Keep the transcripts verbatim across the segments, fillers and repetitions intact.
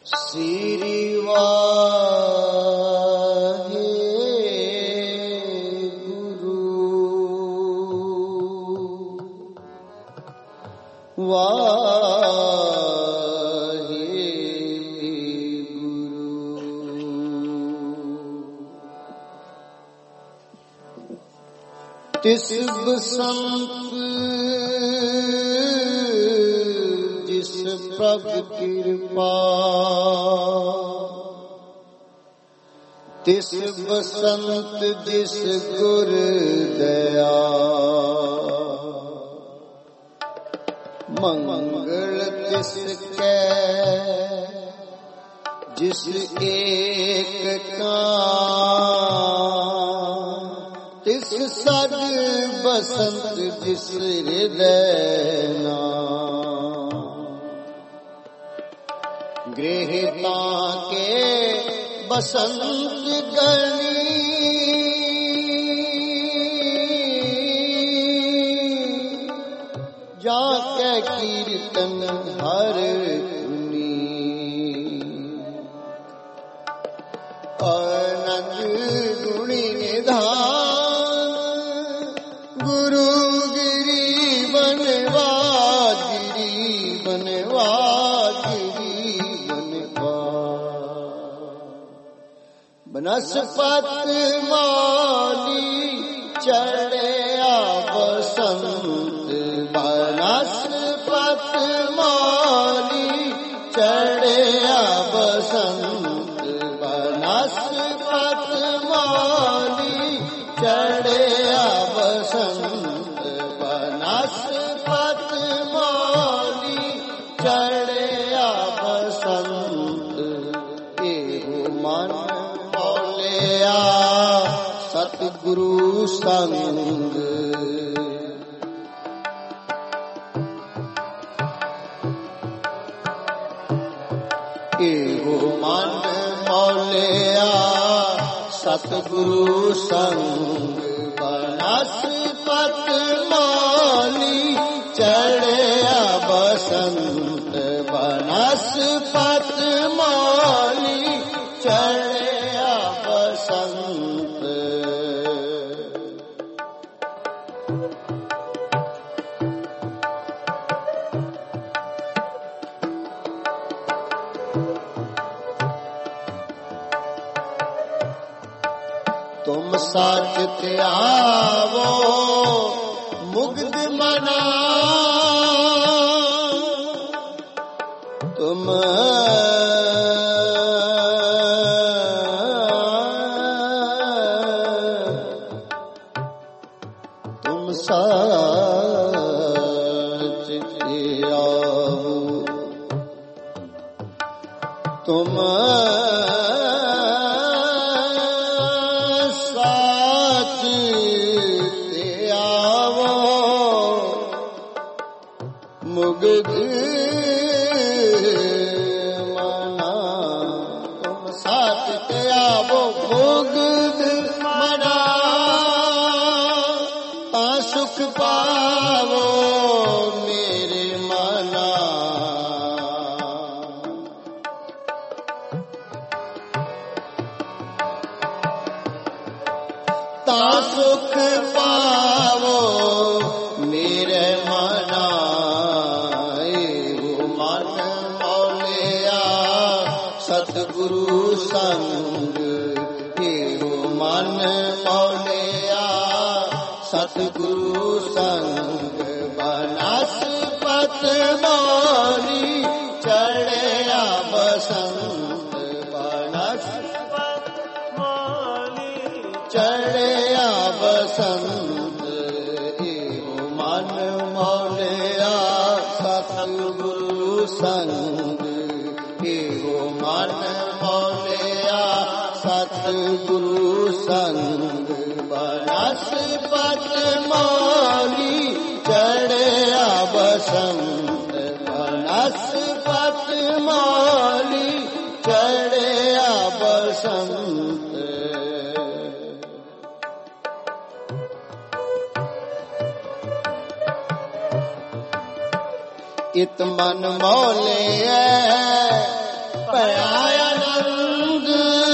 ਸ੍ਰੀ ਵਾਹਿਗੁਰੂ ਵਾਹਿਗੁਰੂ। ਤਿਸ ਬਸੰਤ ਜਿਸ ਪ੍ਰਭ ਕਿਰਪਾ, ਤਿਸ ਬਸੰਤ ਜਿਸ ਗੁਰ ਦਇਆ, ਮੰਗਲ ਤਿਸ ਕੈ ਜਿਸ ਏਕ ਕਾਂ, ਤਿਸ ਸਦ ਬਸੰਤ ਜਿਸ ਹਿਰਦੈ ਨਾਮ। ਗ੍ਰਹਿ ਤਾਕੇ ਬਸੰਤ ਗਣੀ, ਜਾ ਕੈ ਕੀਰਤਨ ਹਰ ਧੁਨੀ। ਆਨੰਦ ਗੁਣੀ ਨਿਧਾਨ ਗੁਰੂ ਗਿਰੀ ਬਨਵਾਸ, ਗਿਰੀ ਬਨਵਾਸ, ਗਿਰੀ ਬਨਵਾਸ। ਬਨਸਪਤ ਮਾਲੀ ਚੜਿਆ ਬਸੰਤ, ਬਨਸਪਤ ਮਾਲੀ ਚੜਿਆ ਬਸੰਤ, ਬਨਸਪਤ ਮਾਲੀ ਚੜਿਆ ਬਸੰਤ, ਬਨਸਪਤ ਮਾਲੀ ਚੜਿਆ ਬਸੰਤ। ਇਹੋ ਮਨ ਮੌਲਿਆ ਸਤਿਗੁਰੂ ਸੰਗ, ਇਹੋ ਮਨ ਮੌਲਿਆ ਸਤਿਗੁਰੂ ਸੰਗ। ਬਨਸਪਤ ਮਾਲੀ ਚੜਿਆ ਬਸੰਤ, ਬਨਸਪਤ ਮਾਲੀ ਚੜਿਆ ਬਸੰਤ। ਤੁਮ ਸਚ ਧਿਆਵੋ ਮੁਗਧ ਮਨਾ, ਤੁਮ ਤੁਮ ਸਚ ਧਿਆਵੋ, ਤੁਮ ਮੁਗਧ ਮਨਾ। ਤੁਮ ਸਚ ਧਿਆਵੋ ਮੁਗਧ ਮਨਾ, ਤਾਂ ਸੁਖ ਪਾਵੋ ਮੇਰੇ ਮਨਾ। ਤਾਂ ਸੁਖ ਪਾਵੋ ਮੇਰੇ ਮਨਾ। ਸਤਿਗੁਰੂ ਸੰਗ, ਇਹੋ ਮਨ ਮੌਲਿਆ ਸਤਿਗੁਰੂ ਸੰਗ। ਬਨਸਪਤ ਮਾਲੀ ਚੜਿਆ ਬਸੰਤ, ਬਨਸਪਤ ਮਾਲੀ ਚੜਿਆ ਬਸੰਤ। ਇਹੋ ਮਨ ਮੌਲਿਆ ਸਤਿਗੁਰੂ ਸੰਗ, ਇਹੋ ਮਨ ਮੌਲਿਆ ਸਤਿਗੁਰੂ ਸੰਗ। ਬਨਸਪਤ ਮਾਲੀ ਚੜਿਆ ਬਸੰਤ, ਬਨਸਪਤ ਮਾਲੀ ਚੜਿਆ ਬਸੰਤ। ਇਤ ਮਨ ਮੌਲਿਐ ਭਇਆ ਆਨੰਦ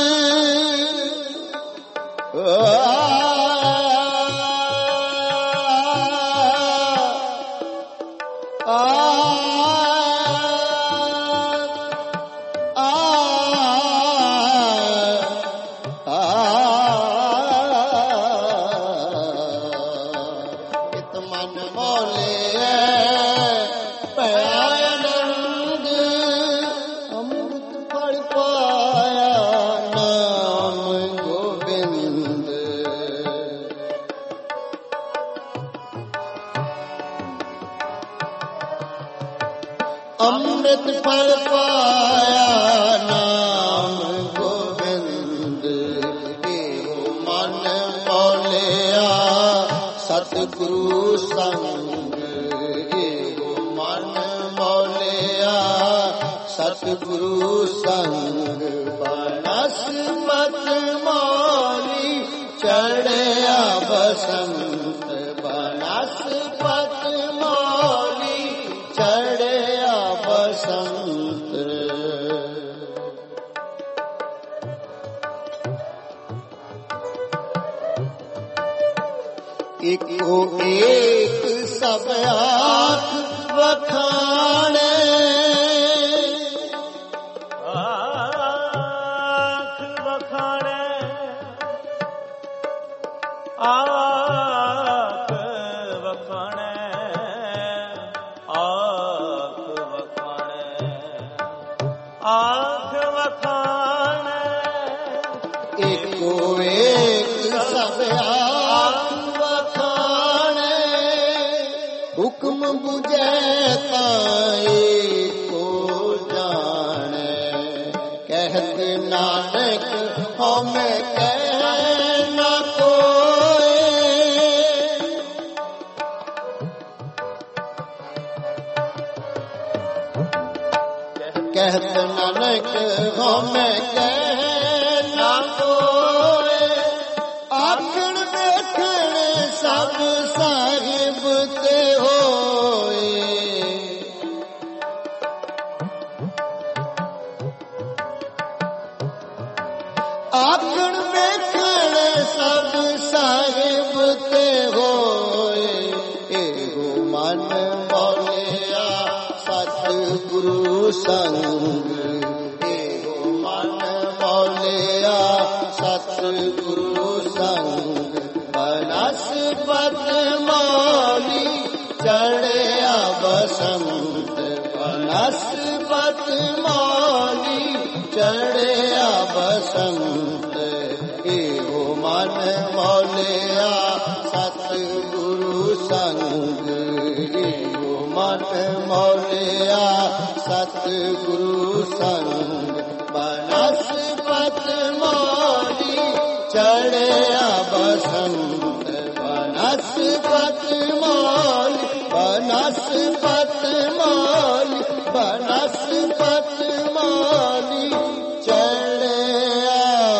ਅੰਮ੍ਰਿਤ ਫਲ ਪਾਇਆ ਨਾਮ ਗੋਬਿੰਦ ਇਹੋ ਮਨ ਮੌਲਿਆ ਸਤਿਗੁਰੂ ਸੰਗ ਇਹੋ ਮਨ ਮੌਲਿਆ ਸਤਿਗੁਰੂ ਸੰਗ ਬਨਸਪਤ ਮੌਲੀ ਚੜਿਆ ਬਸੰਤ ਬਨਸਪਤ ਮੌਲੀ ਚੜਿਆ ਬਸੰਤ ਇੱਕੋ ਏਕ ਸਭ ਆਖ ਵਖਾਣੇ ਆਖ ਵਖਾਣੇ ਆਖ ਵਖਾਣੇ ਆਖ ਵਖਾਣੇ ਆਖ ਵਖਾਣੇ ਇੱਕੋ ਏਕ ਸਭ ਆਖ ਵਖਾਣੇ ਹੁਕਮ ਬੁਝੈ ਤਾਂ ਏਕੋ ਜਾਣੈ ਕਹਿਤ ਨਾਨਕ ਹਉਮੈ ਕਹਿ ਨਾ ਕੋਇ ਕਹਿਤ ਨਾਨਕ ਹਉਮੈ ਕਹਿ ਨਾ ਕੋਇ ਆਖਣ ਵੇਖਣ ਸਭ ਸਾਹਿਬ ਤੇ ਹੋਏ ਆਖਣ ਵੇਖਣ ਸਭ ਸਾਹਿਬ ਤੇ ਹੋਏ ਇਹੋ ਮਨ ਮੌਲਿਆ ਸਤਿਗੁਰੂ ਸੰਗ ਇਹੋ ਮਨ ਮੌਲਿਆ ਸਤਿਗੁਰੂ ਸੰਗ ਬਨਸਪਤ ਮੌਲੀ ਚੜਿਆ ਬਸੰਤ ਬਨਸਪਤ ਮੌਲੀ ਚੜਿਆ ਬਸੰਤ ਇਹੋ ਮਨ ਮੌਲਿਆ ਸਤਿਗੁਰੂ ਸੰਗ ਇਹੋ ਮਨ ਮੌਲਿਆ ਸਤਿਗੁਰੂ ਸੰਗ ਬਨਸਪਤ ਮੌਲੀ ਚੜਿਆ ਬਸੰਤ ਬਨਸਪਤ ਮੌਲੀ ਬਨਸਪਤ ਮੌਲੀ ਬਨਸਪਤ ਮੌਲੀ ਚੜਿਆ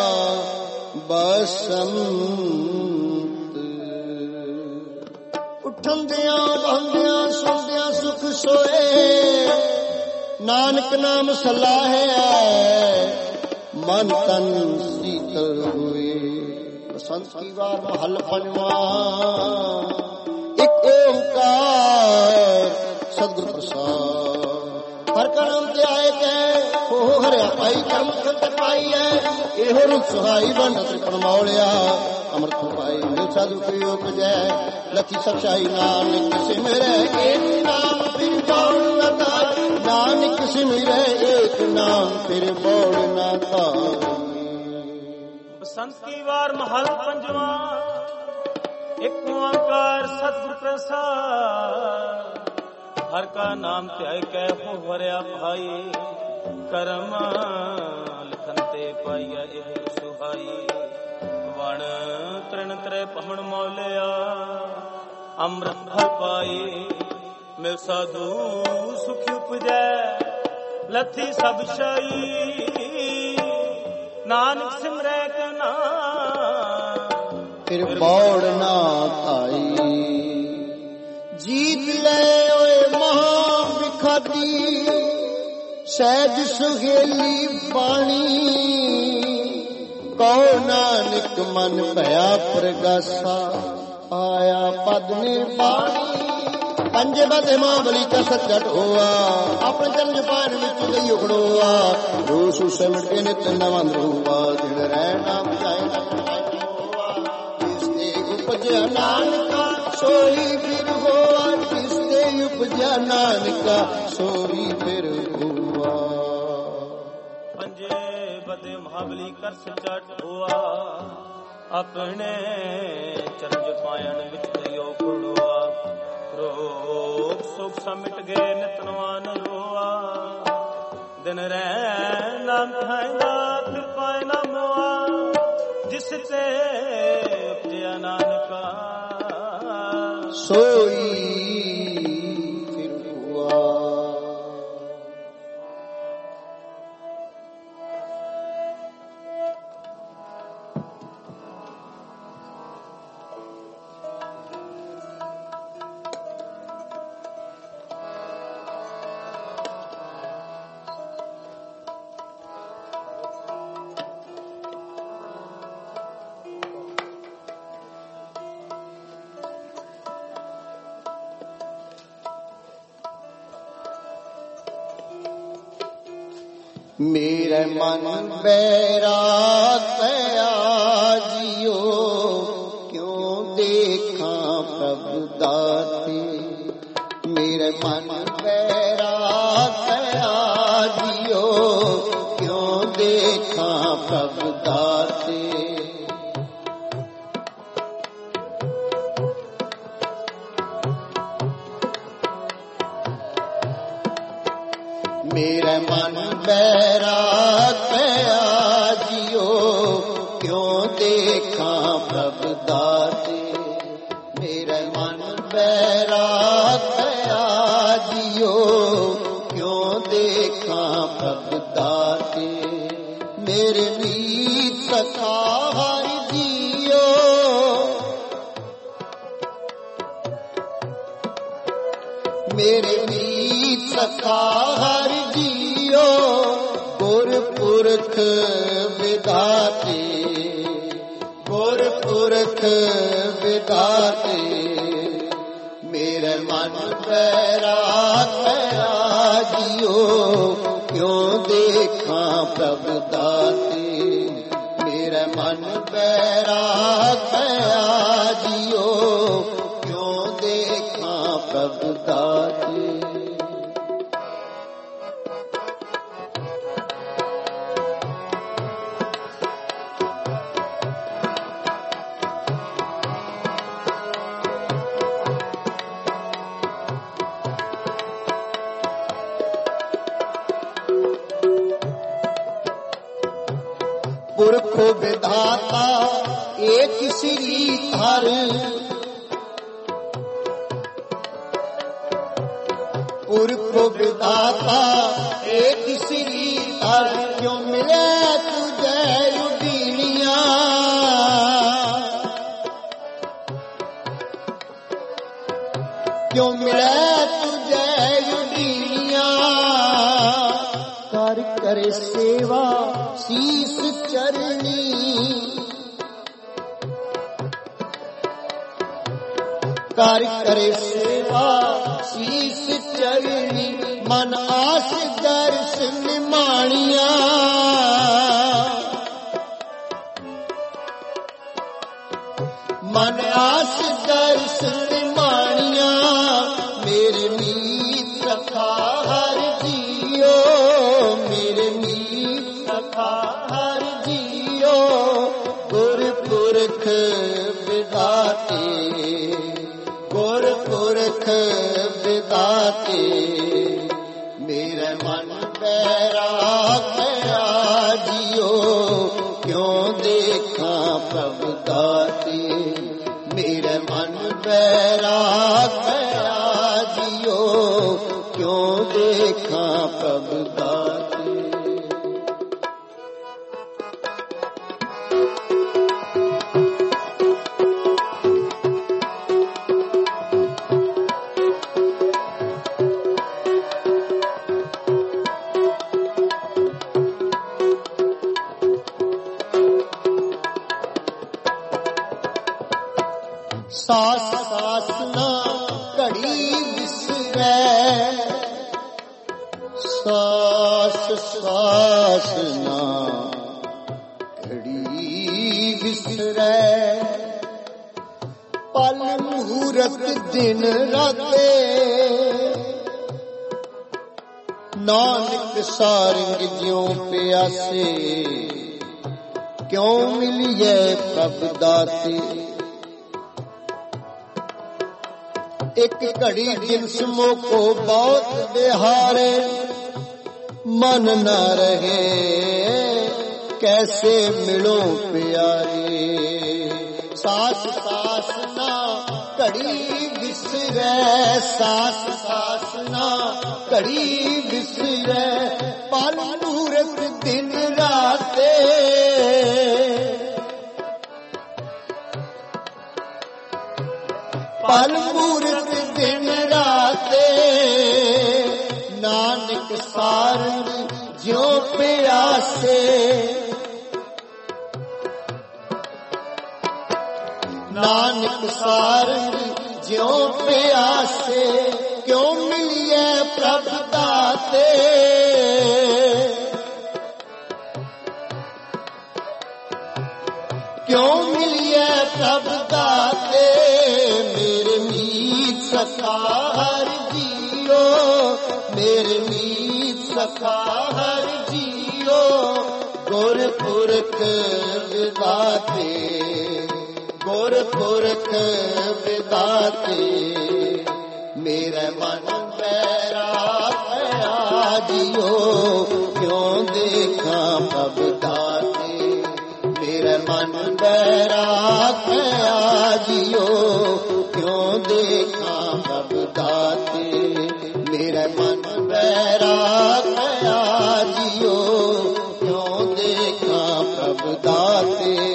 ਬਸੰਤ ਉੱਠਦਿਆਂ ਬਹਿੰਦਿਆਂ ਸੌਂਦਿਆਂ ਸੁਖ ਸੋਏ ਨਾਨਕ ਨਾਮ ਸਲਾਹਿਆ ਮਨ ਤਨ ਸੀਤਲ ਹੋਏ ਬਸੰਤ ਕੀ ਵਾਰ ਮਹੱਲ ਪੰਜਵਾਂ ਇੱਕ ਓੰਕਾਰ ਸਤਿਗੁਰ ਪ੍ਰਸਾਦ ਹਰ ਕਾ ਨਾਮ ਤੇ ਆਏ ਕੈ ਹੋ ਹਰਿਆ ਪਾਈ ਕਰਮ ਖੰਤ ਪਾਈ ਹੈ ਇਹੋ ਰੂਪ ਸੁਹਾਈ ਬਨ ਤ੍ਰਿਪਨ ਮੌਲਿਆ ਅਮਰਤ ਪਾਈ ਮਿਲ ਸਾਧੂ ਕੀ ਉਪਜੈ ਲਖੀ ਸਚਾਈ ਨਾਨਕ ਸਿਮਰੈ ਏਕ ਨਾਮ ਫਿਰ ਬੋਲ ਨਾ ਤਾਈ ਨਾਨਕ ਸਿਮਰੈ ਏਕ ਨਾਮ ਫਿਰ ਬੋਲ ਨਾ ਤਾਈ ਬਸੰਤ ਕੀ ਵਾਰ ਮਹਲ ਪੰਜਵਾਂ ਇੱਕ ਓੰਕਾਰ ਸਤਿਗੁਰ ਪ੍ਰਸਾਦ ਹਰ ਕਾ ਨਾਮ ਧਿਆਇ ਕੈ ਹੋ ਹਰਿਆ ਭਾਈ ਕਰਮ ਲਿਖਨ ਤੇ ਪਾਈਆ ਇਹ ਸੁਹਾਈ ਵਣ ਤ੍ਰਿਣ ਤ੍ਰੈ ਪਵਨ ਮੌਲਿਆ ਅੰਮ੍ਰਿਤ ਫਲ ਪਾਈ ਮਿਲ ਸਾਧੂ ਸੁਖ ਉਪਜੈ ਲੱਥੀ ਸਭ ਸ਼ਾਈ ਨਾਨਕ ਸਿਮਰੈ ਕਾ ਨਾਮ ਫਿਰ ਬੌੜ ਨਾ ਧਾਈ ਜੀਤ ਲੈ ਓਏ ਮਹਾ ਵਿਖਾਦੀ ਸਹਿਜ ਸੁਹੇਲੀ ਬਾਣੀ ਕਉ ਨਾਨਕ ਮਨ ਭਇਆ ਪ੍ਰਗਾਸਾ ਆਇਆ ਪਦ ਨਿਰਵਾਣੀ ਪੰਜੇ ਬਦੇ ਮਾਵਲੀ ਕਸ ਚਟ ਹੋਆ ਆਪਣੇ ਚਰਨ ਪਾਣ ਵਿੱਚ ਗਈ ਉਖੜੋਆ ਰੋਸ ਸਿਮਟ ਕੇ ਨਿਤ ਨਵੰਦ ਹੋਆ ਦਿਨ ਰਹਿ ਨਾਮ ਜਾਏ ਜਿਸ ਤੇ ਉਪਜਿਆ ਨਾਨਕਾ ਸੋਈ ਫਿਰ ਹੋਆ ਜਿਸ ਤੇ ਉਪਜਿਆ ਨਾਨਕਾ ਸੋਈ ਫਿਰ ਹੋਆ ਪੰਜੇ ਬਦੇ ਮਾਵਲੀ ਕਸ ਚਟ ਹੋਆ ਆਪਣੇ ਚਰਨ ਪਾਣ ਵਿੱਚ ਗਈ ਉਖੜੋਆ ਰੋਗ ਸੁਖ ਸਮਿਟ ਗਏ ਨਿਤਨਵਾਨ ਰੋਆ ਦਿਨ ਰਹਿ ਨਾਮ ਖਾਇਦਾ ਕਿਰਪਾ ਨਾ ਮੋਆ ਜਿਸ ਤੇ ਉਪਜਿਆ ਨਾਨਕਾ ਸੋਈ ਫਿਰ ਹੁਆ। ਮੇਰੇ ਮਨ ਬੈਰਾਗਿਆ ਜਿਉ ਕਿਉਂ ਦੇਖਾਂ ਪ੍ਰਭੂ ਦਾਤੇ ਮੇਰੇ ਮਨ ਬੈਰਾਗਿਆ ਜਿਉ ਕਿਉਂ ਦੇਖਾਂ ਪ੍ਰਭੂ ਦਾਤੇ ਮੇਰੇ ਮਨ ਬੈਰਾਗਿਆ ਜਿਉ ਕਿਉਂ ਦੇਖਾਂ ਪ੍ਰਭ ਦਾਤੇ ਮੇਰੇ ਮਨ ਬੈਰਾਗਿਆ ਜਿਉ ਕਿਉਂ ਦੇਖਾਂ ਪ੍ਰਭ ਦਾਤੇ ਮੇਰੇ ਮੀਤ ਸਖਾ ਹਰਿ ਜੀਓ ਮੇਰੇ ਮੀਤ ਸਖਾ ਹਰਿ ਜੀਓ ਗੁਰਪੁਰਖ ਵਿਧਾਤੇ ਗੁਰਪੁਰਖ ਵਿਧਾਤੇ ਮੇਰੇ ਮਨ ਬੈਰਾਗਿਆ ਜਿਉ ਕਿਉਂ ਦੇਖਾਂ ਪ੍ਰਭ ਦਾਤੇ ਮੇਰੇ ਮਨ ਬੈਰਾਗਿਆ ਜਿਉ ਕਿਉਂ ਦੇਖਾਂ ਪ੍ਰਭ ਦਾਤੇ ਪੁਰਖੋ ਵਿਧਾਤਾ ਏਕ ਸ੍ਰੀ ਹਰਿ ਪੁਰਖੋ ਵਿਧਾਤਾ ਏਕ ਸ੍ਰੀ ਹਰਿ ਕਿਉਂ ਮਿਲੇ ਤੁਝੇ ਉਡੀਨੀਆਂ ਕਿਉਂ ਮਿਲੇ ਤੁਝੇ ਉਡੀਨੀਆਂ ਕਰ ਕਰੇ ਸੇਵਾ ਸੀਸ ਚਰਨੀ ਕਰ ਕਰੇ ਸੇਵਾ ਸੀਸ ਚਰਨੀ ਮਨ ਆਸ ਦਰਸ਼ਨ ਮਾਣੀਆਂ ਮਨ ਆਸ ਦਰਸ਼ਨ ਮਾਣੀਆਂ ਮੇਰੇ ਮੀਤ ਸਖਾ ਹਰਿ ਜੀਓ ਮੇਰੇ ਮੀਤ ਸਖਾ ਹਰਿ ਜੀਓ ਗੁਰਪੁਰਖ ਵਿਧਾਤੇ ਗੁਰਪੁਰਖ ਵਿਧਾਤੇ ਮੇਰੇ ਮਨ ਬੈਰਾਗਿਆ ਜਿਉ ਕਿਉਂ ਦੇਖਾਂ ਪ੍ਰਭ ਦਾਤੇ ਮੇਰੇ ਮਨ ਬੈਰਾਗਿਆ ਜਿਉ ਕਿਉਂ ਦੇਖਾਂ ਪ੍ਰਭ ਦਾਤੇ ਸਾਸ ਸਾਸ ਨਾ ਘੜੀ ਵਿਸਰੈ, ਸਾਸ ਸਾਸ ਨਾ ਘੜੀ ਵਿਸਰੈ, ਪਲ ਮਹੂਰਤ ਦਿਨ ਰਾਤੇ, ਨਾਨਕ ਸਾਰੰਗ ਜਿਉ ਪਿਆਸੇ, ਕਿਉ ਮਿਲਿਐ ਪ੍ਰਭ ਦਾਤੇ। ਇੱਕ ਘੜੀ ਜਿਨਸ ਮੋਕੋ ਬਹੁਤ ਬਿਹਾਰੇ, ਮਨ ਨ ਰਹੇ ਕੈਸੇ ਮਿਲੋ ਪਿਆਰੇ। ਸਾਸ ਸਾਸ ਨਾ ਘੜੀ ਵਿਸਰੈ, ਸਾਸ ਸਾਸ ਨਾ ਘੜੀ ਵਿਸਰੈ, ਪਲ ਮੂਰਤ ਦਿਨ ਰਾਤੇ, ਪਲ ਮੂਰਤ ਦਿਨ ਰਾਤੇ, ਨਾਨਕ ਸਾਰੰਗ ਜਿਉ ਪਿਆਸੇ, ਨਾਨਕ ਸਾਰੰਗ ਜਿਉ ਪਿਆਸੇ, ਕਿਉ ਮਿਲਿਐ ਪ੍ਰਭ ਦਾਤੇ। ਕਿਉ ਮਿਲਿਐ ਪ੍ਰਭ ਦਾਤੇ, ਮੇਰੇ ਮੀਤ ਸਖਾ ਹਰਿ ਜੀਓ, ਮੇਰੇ ਮੀਤ ਸਖਾ ਹਰਿ ਜੀਓ, ਗੁਰਪੁਰਖ ਵਿਦਾਤੇ, ਗੁਰਪੁਰਖ ਵਿਦਾਤੇ। ਮੇਰੇ ਮਨ ਬੈਰਾ ਜੀਓ, ਕਿਉਂ ਦੇਖਾਂ ਪ੍ਰਭ ਦਾਤੇ, ਮੇਰੇ ਮਨ ਬੈਰਾ ਜੀਓ, ਕਿਉਂ ਦੇਖਾਂ ਪ੍ਰਭ ਦਾਤੇ, ਮੇਰੇ ਮਨ ਬੈਰਾ ਜੀਓ, ਕਿਉਂ ਦੇਖਾਂ ਪ੍ਰਭ ਦਾਤੇ।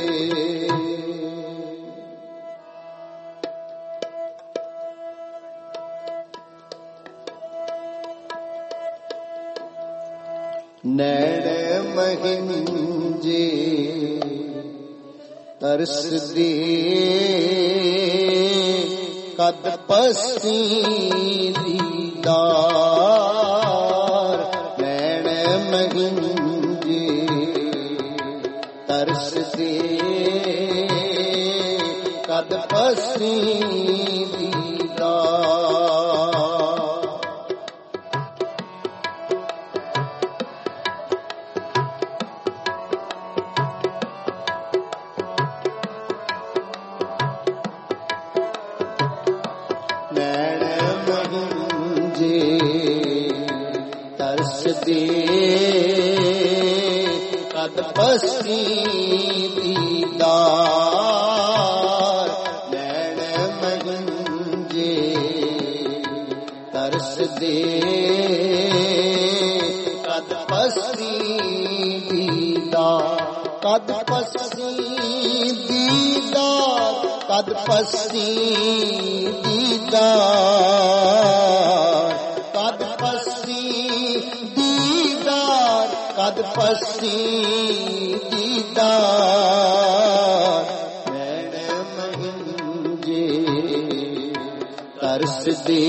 ਨੈਣ ਮਹਿੰਜੇ ਤਰਸਦੇ, ਕਦ ਪਸੀ ਦੀਦਾਰ, ਨੈਣ ਮਹਿੰਜੇ ਤਰਸਦੇ, ਕਦ ਪਸੀ ਦੀਦਾਰ। ਕਦ ਪਸੀ ਦੀਦਾਰ, ਨੈਣ ਮਹਿੰਜੇ ਤਰਸਦੇ, ਕਦ ਪਸੀ ਦੀਦਾਰ, ਕਦ ਪਸੀ ਦੀਦਾਰ, ਕਦ ਪਸੀ ਦੀਦਾਰ, ਕਦ ਪਸੀ ਦੀਦਾਰ, ਕਦ ਪਸੀ ਦੀਦਾਰ, ਨੈਣ ਮਹਿੰਜੇ ਤਰਸਦੇ,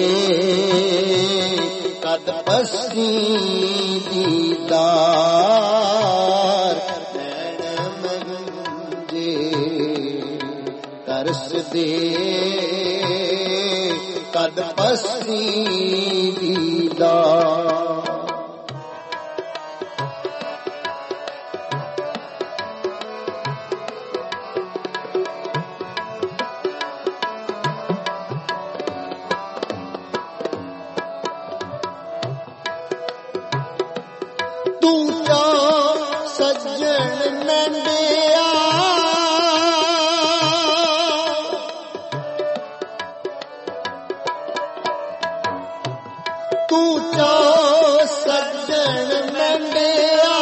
ਕਦ ਪਸੀ ਦੀਦਾਰ, ਨੈਣ ਮਹਿੰਜੇ ਤਰਸਦੇ, ਕਦ ਪਸੀ ਦੀਦਾਰ। ਤੂੰ ਤਾਂ ਸੱਜਣ ਨੰਦਿਆ, ਤੂੰ ਤਾਂ ਸੱਜਣ ਨੰਦਿਆ,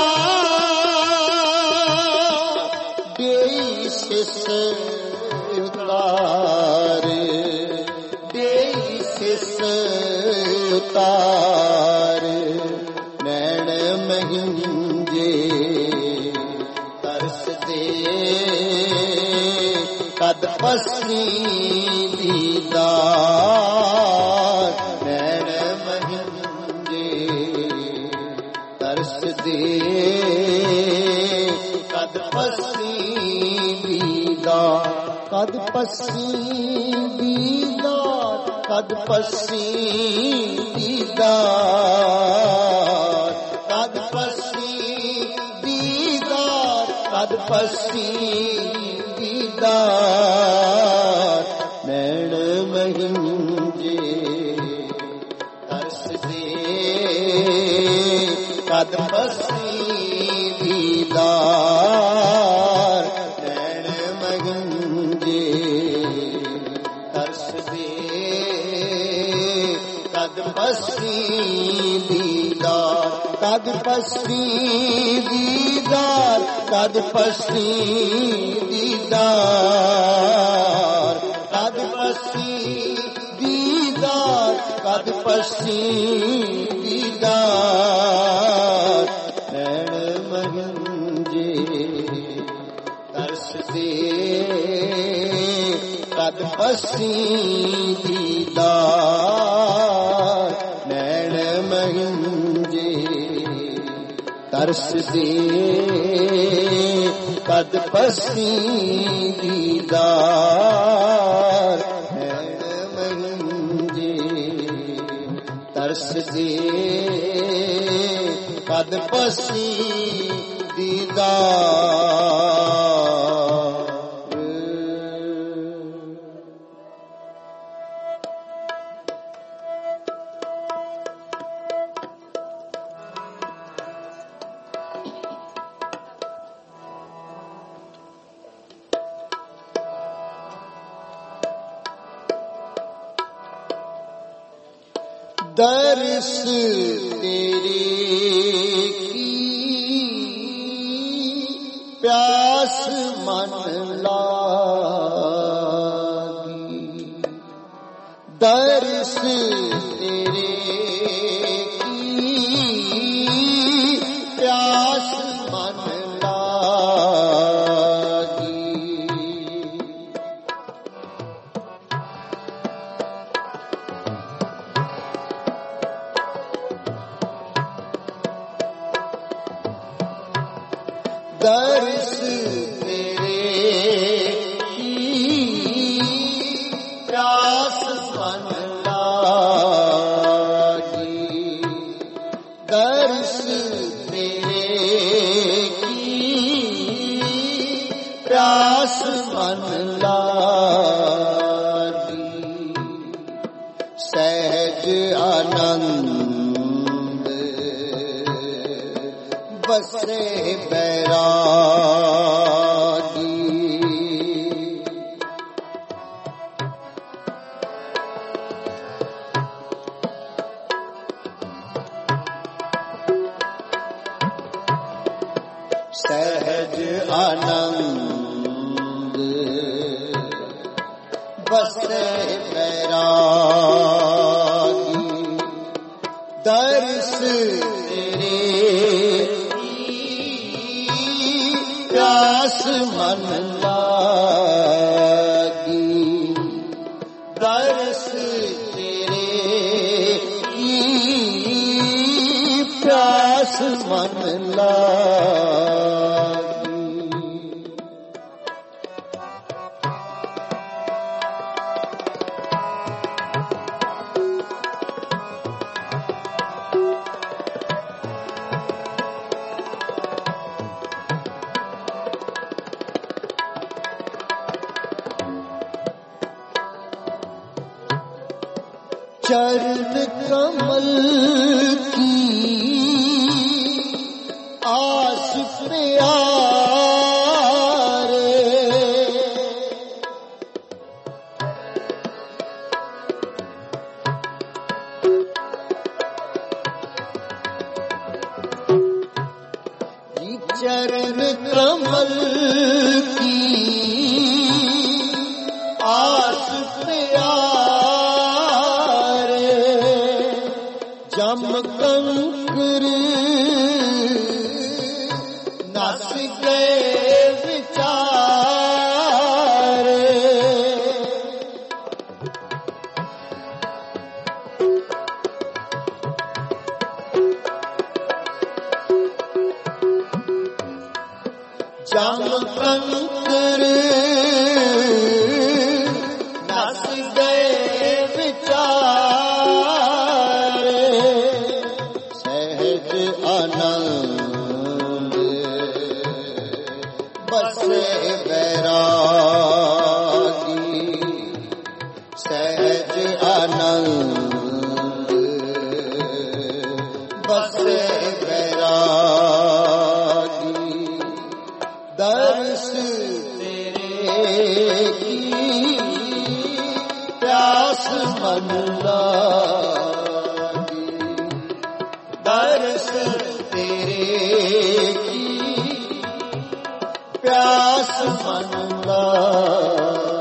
ਦੇਈ ਸਿਸ ਉਤਾਰ, ਦੇਈ ਸਿਸ ਉਤਾਰ, ਨੈਣ ਮਹਿੰਜੇ ਤਰਸਦੇ, ਕਦ कद पसी दीदार नैन महिंजे तरस दे कद पसी दीदार कद पसी दीदार कद पसी दीदार कद पसी दीदार कद पसी दीदार नैन महिंजे तरस दे कद पसी दीदार नैन महिंजे तरस दे कद पसी दीदार कद पसी दीदार कद पसी दीदार कद पसी दीदार कद पसी दीदार नैन महिंजे तरस दे कद पसी दीदार नैन महिंजे तरस दे कद पसी दीदार नैन महिंजे तरस दे कद पसी दीदार। दर्श तेरे की प्यास मन लागी दर्श तेरे की प्यास मन लागी दर्श तेरे की प्यास मन लागी दर्श तेरे की प्यास मन लागी सहज आनंद बसे बैरागी सहज आनंद बसे बैरागी दर्श तेरे प्यास मन लागी दर्श तेरे की प्यास मन लागी चरण कमल की आस प्यारे चरण कमल की आस प्यारे जम कंकर नस गए विचारे मन लागी, दर्श तेरे की प्यास मन लागी।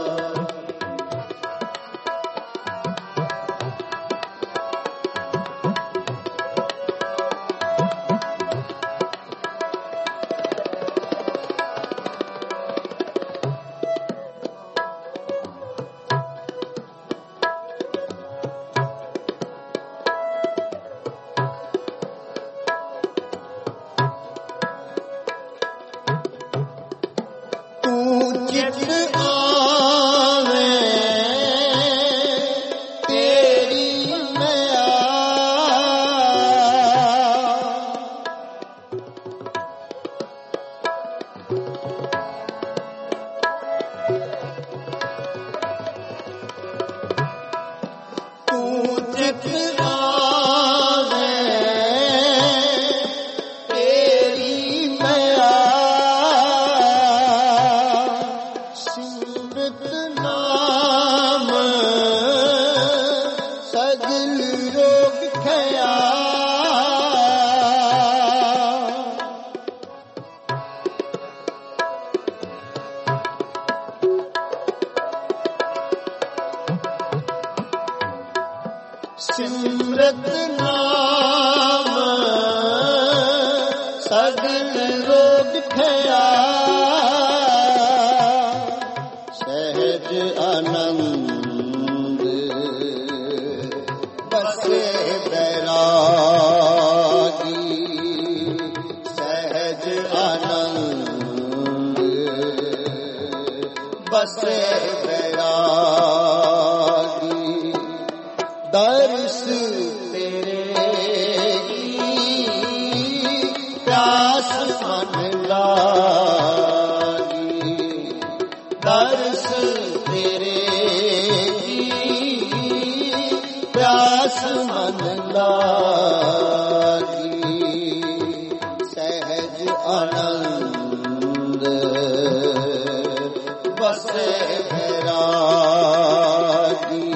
सिमरत नाम सगल रोग खया, सहज आनंद बसे बैरागी, सहज आनंद बसे बैरागी, दर्श तेरे की प्यास मन लागी, दर्श तेरे की प्यास मन लागी, सहज आनंद बसे बैरागी,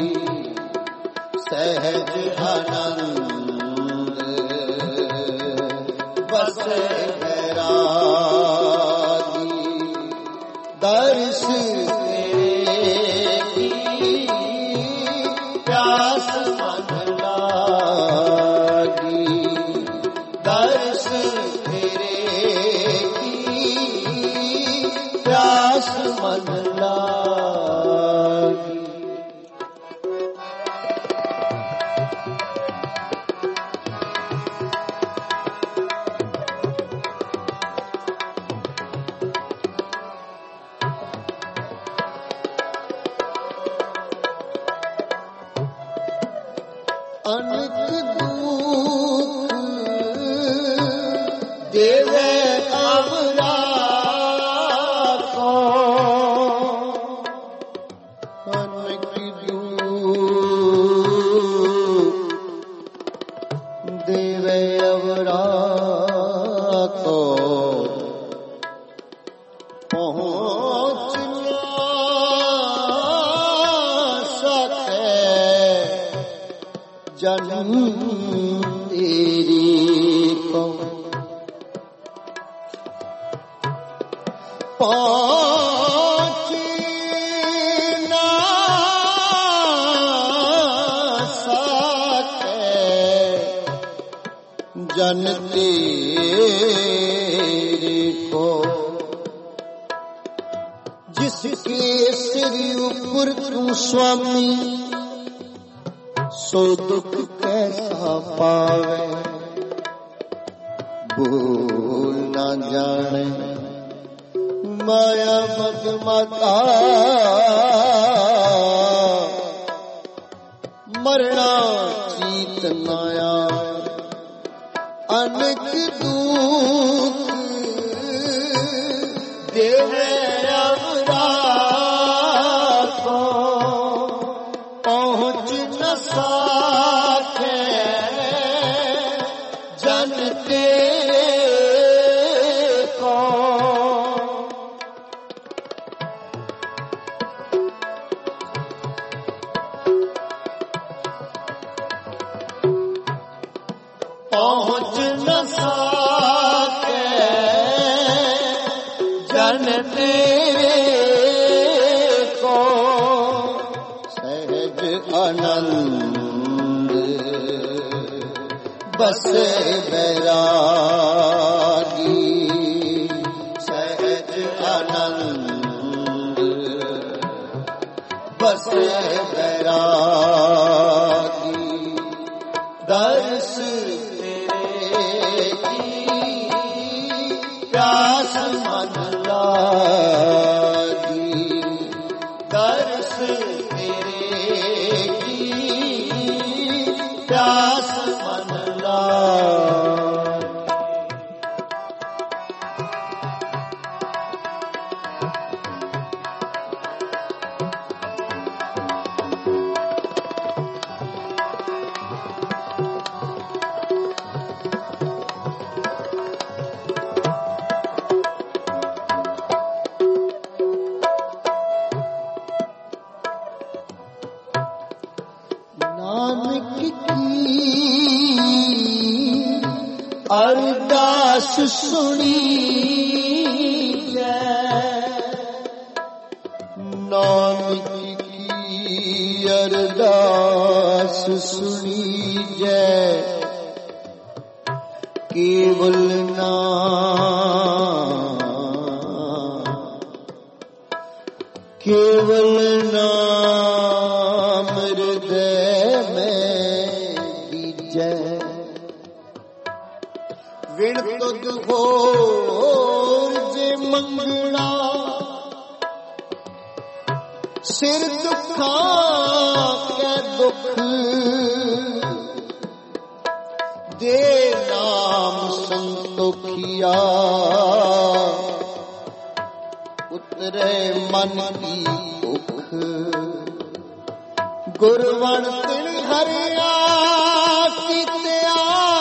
सहज आनंद बसे बैरागी, दर्श तेरे की प्यास मन लागी, दर्श तेरे की प्यास मन लागी। अनेक दुख देवे अवरा को, अनेक दुख देवे अवरा को, पहुँच जन्म तेरी को, पहुँच ना सके जन तेरी को, जिसके सिर ऊपर तू स्वामी सो दुख कैसा पावे, भूल न जाने माया मदमाता, मरना चीत नाया, अनेक दुख देवे अवरा को, पहुँच न सके जन तेरे को, पहुँच न सके जन तेरे को सहज आनंद बसे बैरागी सहज आनंद बसे बैरागी दर्श तेरे की प्यास मन लागी दर्श तेरे की प्यास मन लागी अरदास सुनी नानक की अरदास सुनी जय केवल नाम केवल नाम हृदय में दीजै विण तुद होर जे मंगना सिर दुखा के दुख दे नाम संतोखिया उतरे मन की भुख गुरवण तिन हरिया कीतिया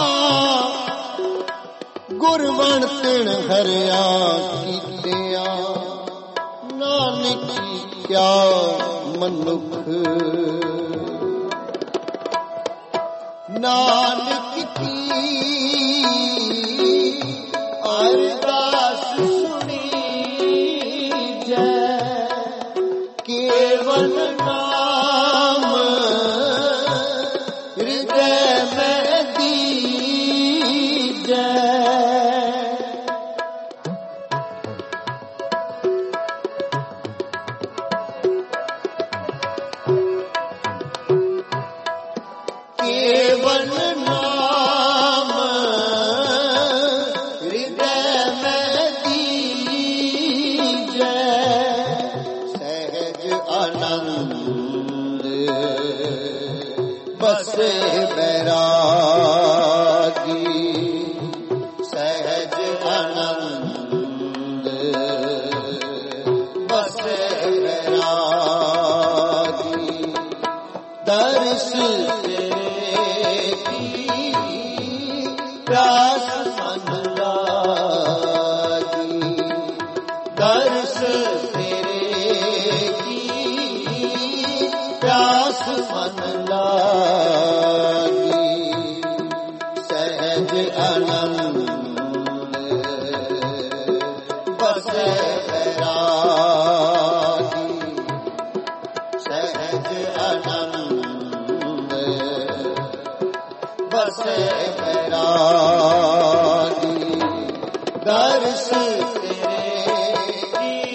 गुरवण तिन हरिया कीतिया नानक क्या मनुख नानक की अरदास सुनी जय केवल नाम हृदय में दीजै केवल नाम हृदय में दीजै सहज आनंद बसे बैरागी सहज आनंद बसे बैरागी दर्श प्यास मन लागी दर्श तेरे की प्यास मन लागी सहज आनंद बसे बैरागी सहज आनंद बसे बैरागी दर्श तेरे की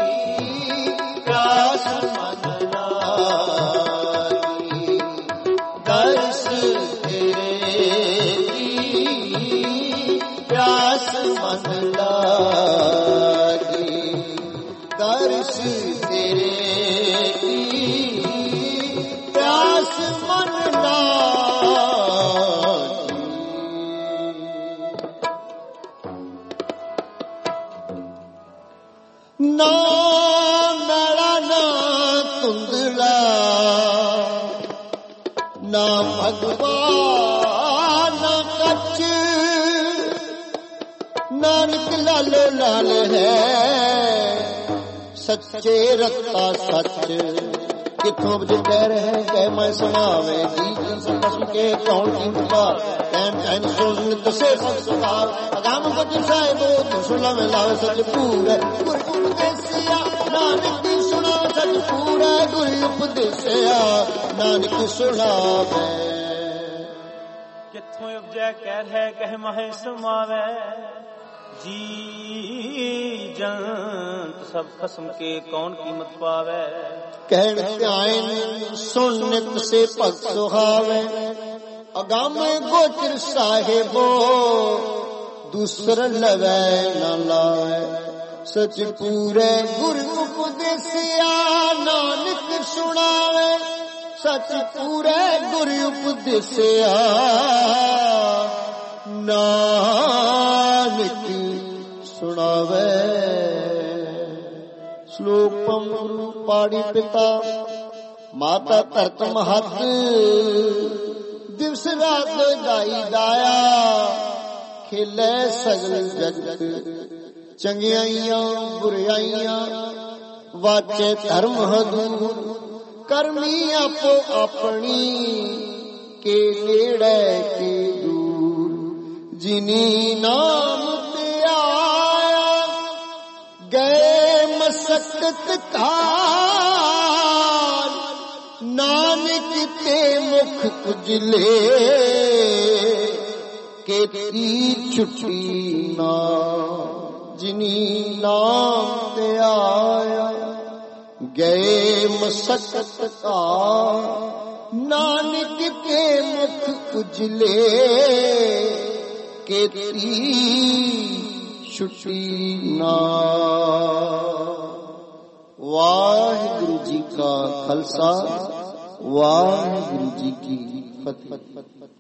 प्यास मन लागी दर्श तेरे की प्यास मन लागी दर्श तेरे की प्यास मन ना मेरा ना तुंदला ना भगवान ना कच्छ नानक लाल लाल है सच्चे रत्ता सच किथों बजे कह रहे हैं कह मैं सुनावे जी कसम के कौन की बात कैन कैन सुन तसे स्वभाव अगाम को साहिबो तो सुना में लावे सच पूरा गुरु उपदेसिया नानक की सुना सच पूरा गुरु उपदेसिया नानक सुनावे किथों उपजै कह है कह महे समावे जी जंत सब खसम के कौन कीमत पावे कहण ध्यान सुन नित से भगत सुहावे अगाम गोचर साहिबो दूसर लवै न लावे सच पूरे गुरु उपदेसिया नानक सुनावे सच पूरे गुरु उपदेसिया नानक सुनावे श्लोक गुरु पाड़ी पिता माता धरत महत दिवस रात गाई गाया खेले सगल जगत चंगियाइयां बुराइयां वाचे धर्म हदूर करमी आपो अपनी के नेड़े के दूर जिनी नाम ते आया गए मसकत कार नानक ते मुख उजले के ती छुट्टी ना जिनी नाम ते आया गए मसकत कार नानक के मुख उजले के ती छुट्टी ना। वाहिगुरु जी का खालसा वाहिगुरु जी की फतेह।